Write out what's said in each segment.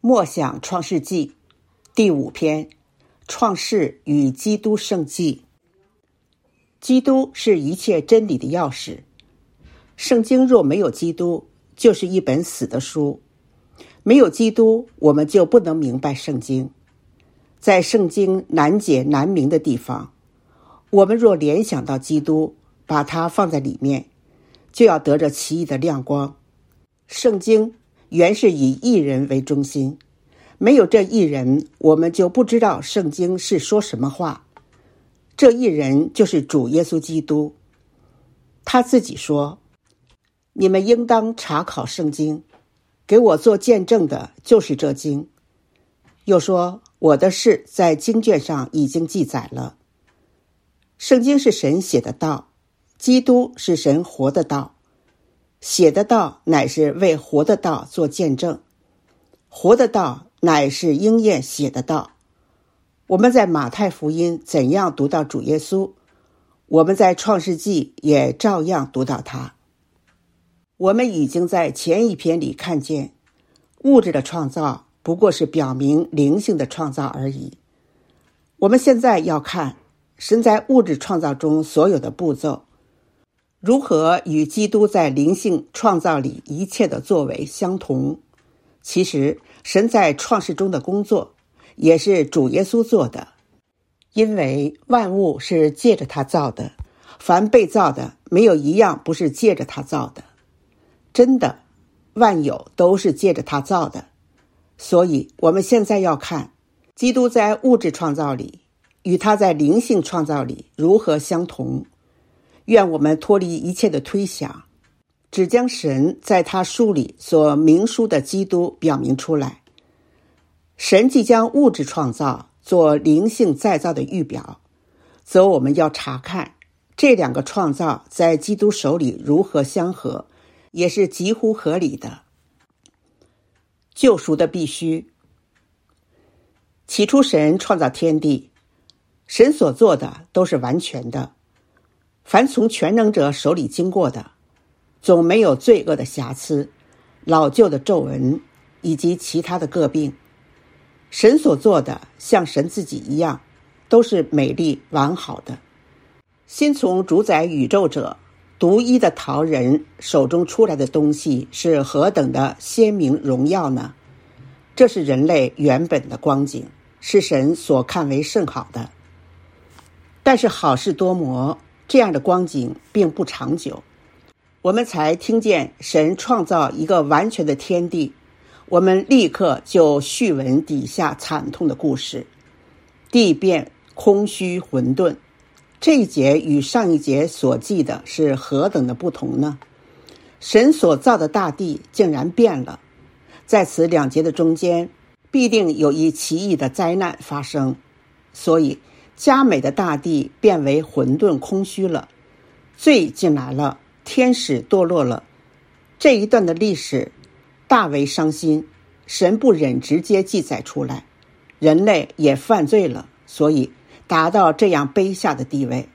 默想创世纪第5篇，创世与基督圣迹。基督是一切真理的钥匙。圣经若没有基督，就是一本死的书。没有基督，我们就不能明白圣经。在圣经难解难明的地方，我们若联想到基督，把它放在里面，就要得着奇异的亮光。圣经原是以一人为中心，没有这一人，我们就不知道圣经是说什么话。这一人就是主耶稣基督。他自己说，你们应当查考圣经，给我做见证的就是这经。又说，我的事在经卷上已经记载了。圣经是神写的道，基督是神活的道。写的道乃是为活的道做见证，活的道乃是应验写的道。我们在马太福音怎样读到主耶稣，我们在创世纪也照样读到他。我们已经在前一篇里看见，物质的创造不过是表明灵性的创造而已。我们现在要看神在物质创造中所有的步骤，如何与基督在灵性创造里一切的作为相同。其实神在创世中的工作也是主耶稣做的，因为万物是借着他造的，凡被造的没有一样不是借着他造的。真的，万有都是借着他造的。所以我们现在要看基督在物质创造里与他在灵性创造里如何相同。愿我们脱离一切的推想，只将神在他书里所明书的基督表明出来。神既将物质创造做灵性再造的预表，则我们要查看这两个创造在基督手里如何相合，也是极乎合理的。救赎的必须。起初神创造天地，神所做的都是完全的，凡从全能者手里经过的，总没有罪恶的瑕疵、老旧的皱纹以及其他的各病。神所做的像神自己一样，都是美丽完好的。新从主宰宇宙者独一的陶人手中出来的东西是何等的鲜明荣耀呢？这是人类原本的光景，是神所看为甚好的。但是好事多磨，这样的光景并不长久。我们才听见神创造一个完全的天地，我们立刻就叙闻底下惨痛的故事。地变空虚混沌，这一节与上一节所记的是何等的不同呢？神所造的大地竟然变了，在此2节的中间必定有一奇异的灾难发生，所以佳美的大地变为混沌空虚了，罪进来了，天使堕落了。这一段的历史大为伤心，神不忍直接记载出来，人类也犯罪了，所以达到这样卑下的地位。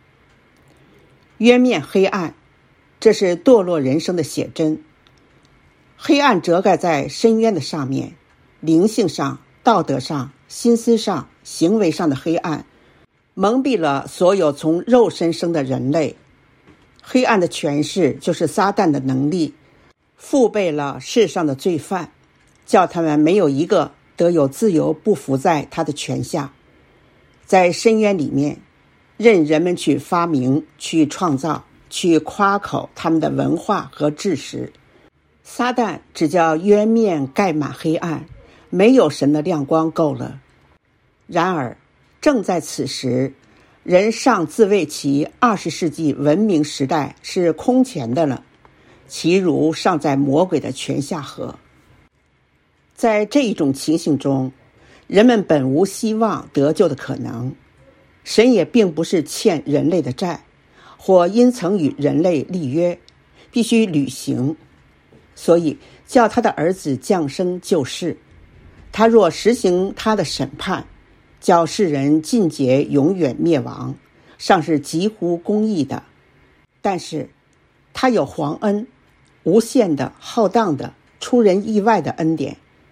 渊面黑暗，这是堕落人生的写真。黑暗遮盖在深渊的上面，灵性上、道德上、心思上、行为上的黑暗，蒙蔽了所有从肉身生的人类。黑暗的权势就是撒旦的能力，覆背了世上的罪犯，叫他们没有一个得有自由不服在他的权下。在深渊里面，任人们去发明、去创造、去夸口他们的文化和知识。撒旦只叫渊面盖满黑暗，没有神的亮光够了。然而正在此时，人尚自谓其20世纪文明时代是空前的了，其如尚在魔鬼的权下何？在这一种情形中，人们本无希望得救的可能。神也并不是欠人类的债，或因曾与人类立约，必须履行，所以叫他的儿子降生救世。他若实行他的审判，叫世人尽皆永远灭亡，尚是极乎公义的。但是他有皇恩，无限的、浩荡的、出人意外的恩典。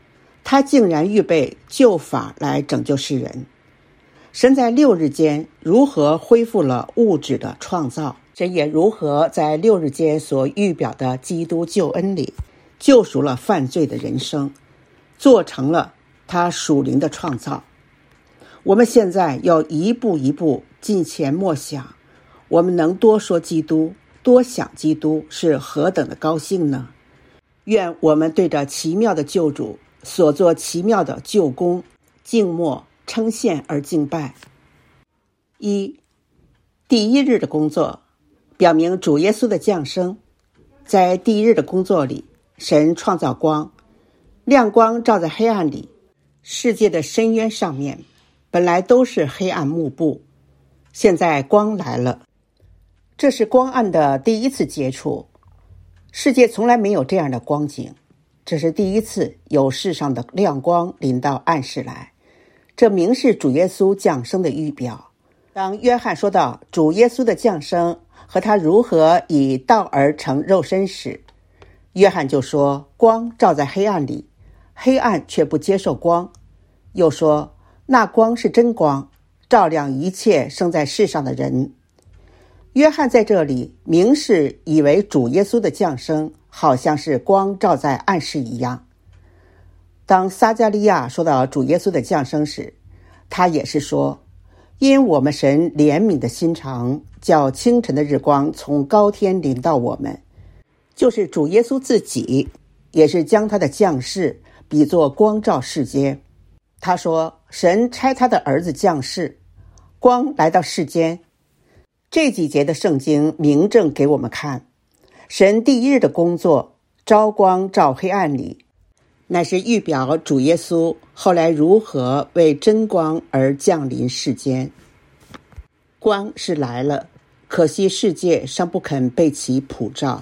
他竟然预备旧法来拯救世人。神在6日间如何恢复了物质的创造，神也如何在6日间所预表的基督救恩里救赎了犯罪的人生，做成了他属灵的创造。我们现在要一步一步近前默想，我们能多说基督，多想基督，是何等的高兴呢？愿我们对着奇妙的救主所做奇妙的救工静默称羡而敬拜。第一日的工作表明主耶稣的降生。在第一日的工作里，神创造光，亮光照在黑暗里，世界的深渊上面本来都是黑暗幕布，现在光来了。这是光暗的第一次接触，世界从来没有这样的光景，这是第一次有世上的亮光临到暗室来，这明是主耶稣降生的预表。当约翰说到主耶稣的降生和他如何以道而成肉身时，约翰就说光照在黑暗里，黑暗却不接受光，又说那光是真光，照亮一切生在世上的人。约翰在这里明示以为主耶稣的降生好像是光照在暗室一样。当撒迦利亚说到主耶稣的降生时，他也是说，因我们神怜悯的心肠，叫清晨的日光从高天临到我们，就是主耶稣自己也是将他的降世比作光照世间。他说神差他的儿子降世，光来到世间。这几节的圣经明证给我们看，神第一日的工作朝光照黑暗里，乃是预表主耶稣后来如何为真光而降临世间。光是来了，可惜世界尚不肯被其普照。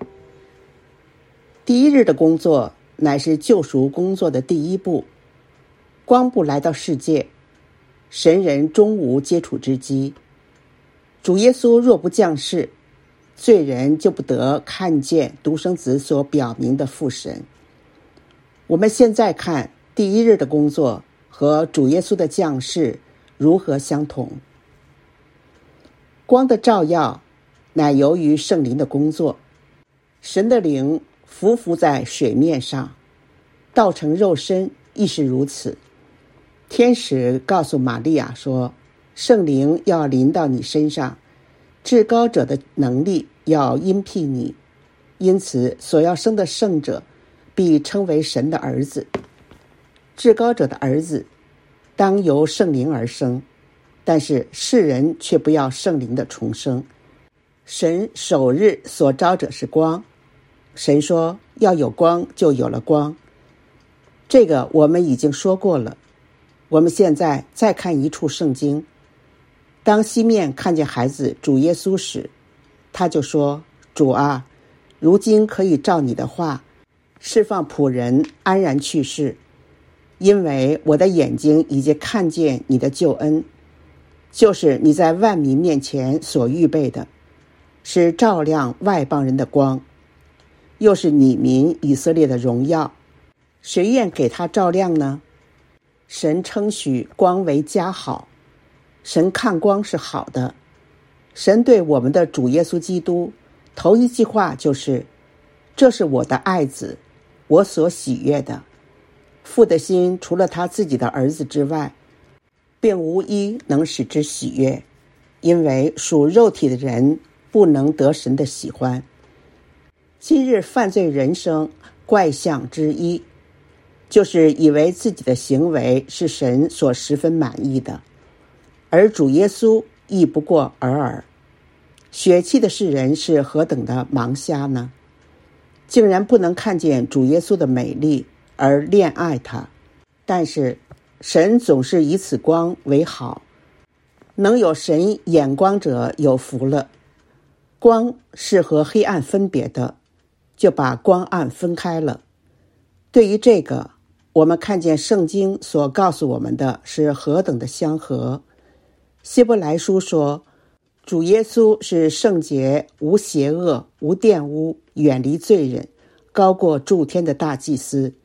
第一日的工作乃是救赎工作的第一步，光不来到世界，神人终无接触之机。主耶稣若不降世，罪人就不得看见独生子所表明的父神。我们现在看第一日的工作和主耶稣的降世如何相同。光的照耀乃由于圣灵的工作，神的灵浮浮在水面上，道成肉身亦是如此。天使告诉玛利亚说，圣灵要临到你身上，至高者的能力要荫庇你，因此所要生的圣者必称为神的儿子。至高者的儿子当由圣灵而生，但是世人却不要圣灵的重生。神首日所召者是光，神说要有光，就有了光。这个我们已经说过了。我们现在再看一处圣经，当西面看见孩子主耶稣时，他就说，主啊，如今可以照你的话释放仆人安然去世，因为我的眼睛已经看见你的救恩，就是你在万民面前所预备的，是照亮外邦人的光，又是你民以色列的荣耀。谁愿给他照亮呢？神称许光为佳好，神看光是好的。神对我们的主耶稣基督头一句话就是，这是我的爱子，我所喜悦的。父的心除了他自己的儿子之外，并无一能使之喜悦，因为属肉体的人不能得神的喜欢。今日犯罪人生怪象之一，就是以为自己的行为是神所十分满意的，而主耶稣亦不过尔尔。血气的世人是何等的盲瞎呢？竟然不能看见主耶稣的美丽而恋爱他。但是神总是以此光为好，能有神眼光者有福了。光是和黑暗分别的，就把光暗分开了。对于这个，我们看见圣经所告诉我们的是何等的相合。希伯来书说，主耶稣是圣洁，无邪恶，无玷污，远离罪人，高过诸天的大祭司，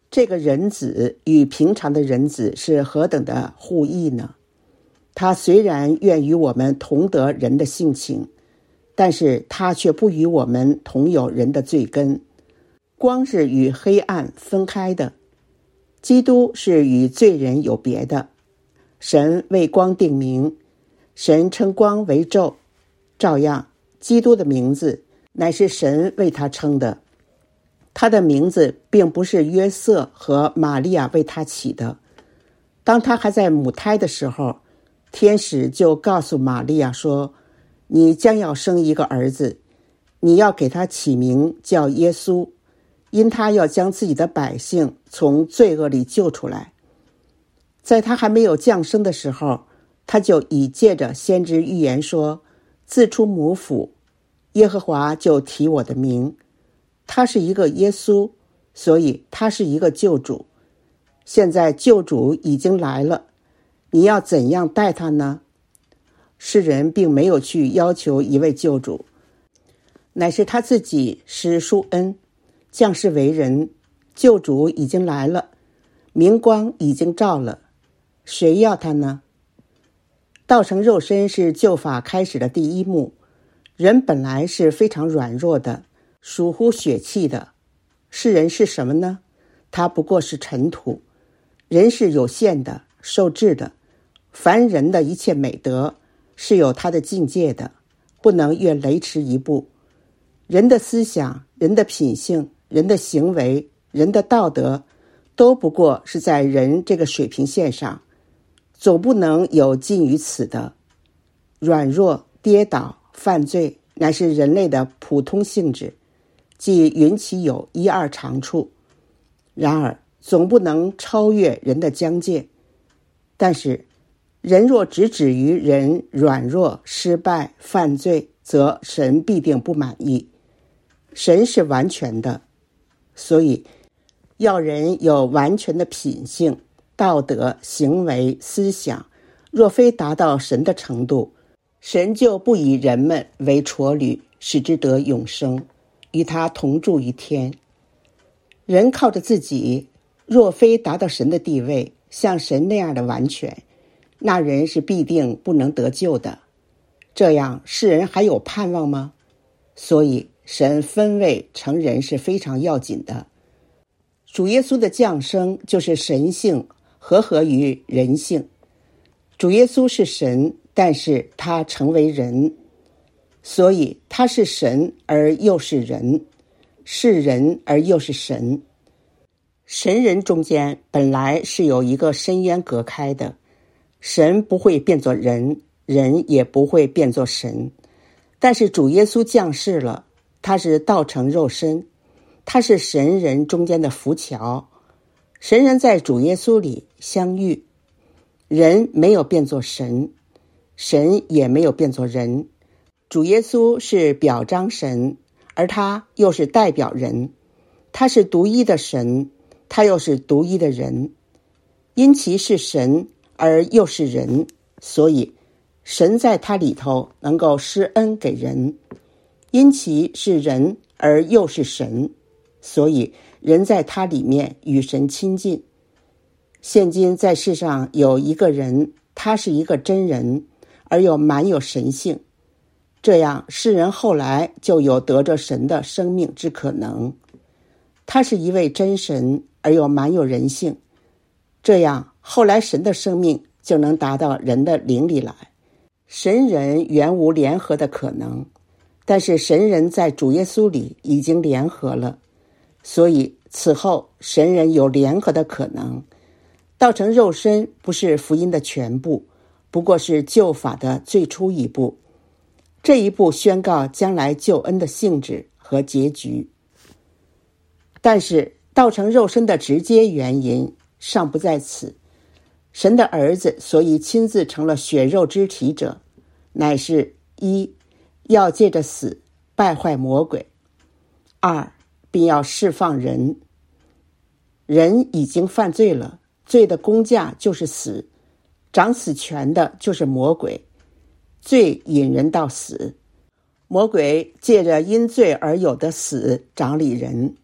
这个人子与平常的人子是何等的互异呢？他虽然愿与我们同得人的性情，但是他却不与我们同有人的罪根。光是与黑暗分开的，基督是与罪人有别的。神为光定名，神称光为昼，照样基督的名字乃是神为他称的。他的名字并不是约瑟和玛利亚为他起的。当他还在母胎的时候，天使就告诉玛利亚说，你将要生一个儿子，你要给他起名叫耶稣，因他要将自己的百姓从罪恶里救出来。在他还没有降生的时候，他就已借着先知预言说，自出母腹，耶和华就提我的名。他是一个耶稣，所以他是一个救主。现在救主已经来了，你要怎样待他呢？世人并没有去要求一位救主，乃是他自己施殊恩，降世为人。救主已经来了，明光已经照了，谁要他呢？道成肉身是救法开始的第一幕。人本来是非常软弱的，属乎血气的。世人是什么呢？他不过是尘土。人是有限的，受制的。凡人的一切美德是有他的境界的，不能越雷池一步。人的思想、人的品性、人的行为、人的道德，都不过是在人这个水平线上，总不能有近于此的。软弱、跌倒、犯罪乃是人类的普通性质，即允其有一二长处，然而总不能超越人的疆界。但是人若只止于人软弱、失败、犯罪，则神必定不满意。神是完全的，所以要人有完全的品性、道德、行为、思想，若非达到神的程度，神就不以人们为辍旅，使之得永生，与他同住于天。人靠着自己，若非达到神的地位，像神那样的完全，那人是必定不能得救的。这样世人还有盼望吗？所以神分位成人是非常要紧的。主耶稣的降生就是神性合合于人性。主耶稣是神，但是他成为人，所以他是神而又是人，是人而又是神。神人中间本来是有一个深渊隔开的，神不会变作人，人也不会变作神。但是主耶稣降世了，他是道成肉身，他是神人中间的浮桥。神人在主耶稣里相遇，人没有变作神，神也没有变作人。主耶稣是表彰神，而他又是代表人。他是独一的神，他又是独一的人。因其是神而又是人，所以神在他里头能够施恩给人。因其是人而又是神，所以人在他里面与神亲近。现今在世上有一个人，他是一个真人，而又满有神性，这样世人后来就有得着神的生命之可能。他是一位真神，而又满有人性，这样后来神的生命就能达到人的灵里来。神人原无联合的可能，但是神人在主耶稣里已经联合了，所以此后神人有联合的可能。道成肉身不是福音的全部，不过是救法的最初一步。这一步宣告将来救恩的性质和结局。但是道成肉身的直接原因尚不在此。神的儿子所以亲自成了血肉之体者，乃是一，要借着死败坏魔鬼；二，并要释放人。人已经犯罪了，罪的工价就是死，掌死权的就是魔鬼。罪引人到死，魔鬼借着因罪而有的死掌理人，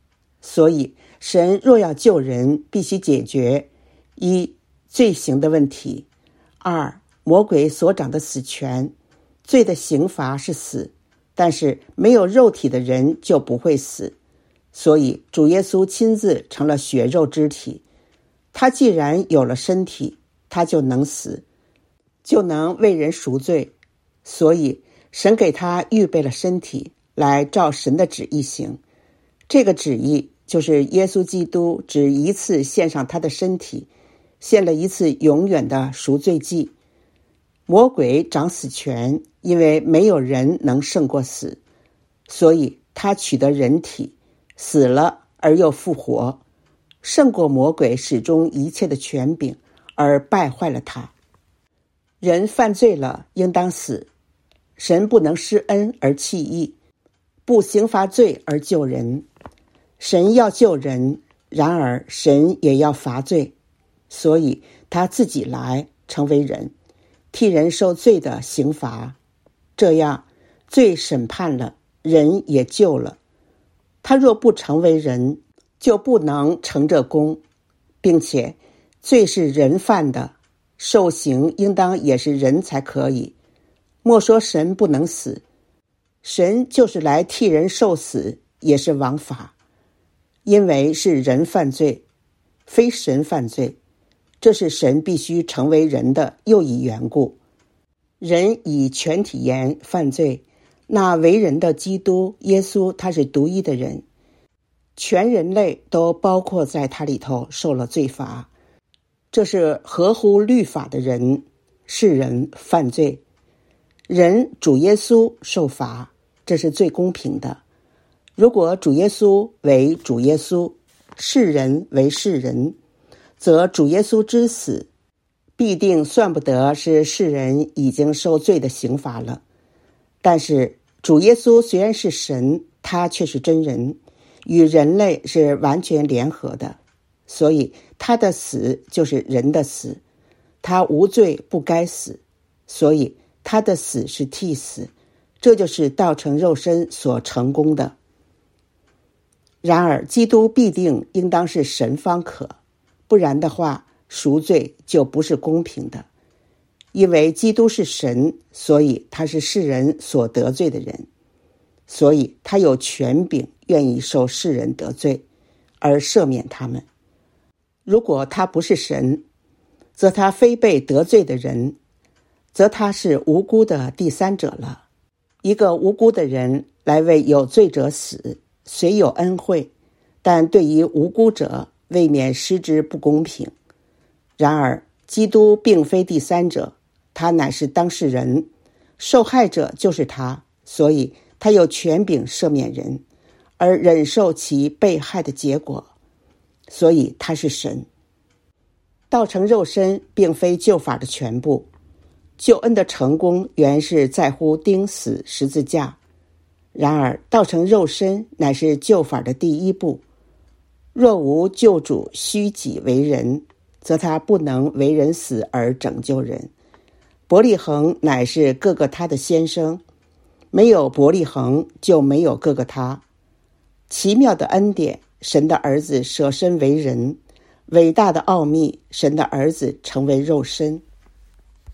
所以神若要救人，必须解决一、罪行的问题；二、魔鬼所掌的死权。罪的刑罚是死，但是没有肉体的人就不会死，所以主耶稣亲自成了血肉之体。他既然有了身体，他就能死，就能为人赎罪。所以神给他预备了身体，来照神的旨意行。这个旨意就是耶稣基督只一次献上他的身体，献了一次永远的赎罪祭。魔鬼掌死权，因为没有人能胜过死，所以他取得人体，死了而又复活，胜过魔鬼始终一切的权柄，而败坏了他。人犯罪了，应当死。神不能施恩而弃义，不刑罚罪而救人。神要救人，然而神也要罚罪，所以他自己来成为人，替人受罪的刑罚。这样罪审判了，人也救了。他若不成为人，就不能成这功，并且罪是人犯的，受刑应当也是人才可以。莫说神不能死，神就是来替人受死，也是枉法，因为是人犯罪，非神犯罪，这是神必须成为人的又一缘故。人以全体言犯罪，那为人的基督耶稣，他是独一的人，全人类都包括在他里头，受了罪罚。这是合乎律法的人，是人犯罪，人主耶稣受罚，这是最公平的。如果主耶稣为主耶稣，世人为世人，则主耶稣之死必定算不得是世人已经受罪的刑罚了。但是主耶稣虽然是神，他却是真人，与人类是完全联合的，所以他的死就是人的死。他无罪不该死，所以他的死是替死，这就是道成肉身所成功的。然而基督必定应当是神方可，不然的话赎罪就不是公平的。因为基督是神，所以他是世人所得罪的人，所以他有权柄愿意受世人得罪而赦免他们。如果他不是神，则他非被得罪的人，则他是无辜的第三者了。一个无辜的人来为有罪者死，虽有恩惠，但对于无辜者未免失之不公平。然而基督并非第三者，他乃是当事人，受害者就是他，所以他有权柄赦免人，而忍受其被害的结果，所以他是神。道成肉身并非救法的全部，救恩的成功原是在乎钉死十字架，然而道成肉身乃是救法的第一步。若无救主虚己为人，则他不能为人死而拯救人。伯利恒乃是各个他的先生，没有伯利恒就没有各个他。奇妙的恩典，神的儿子舍身为人，伟大的奥秘，神的儿子成为肉身。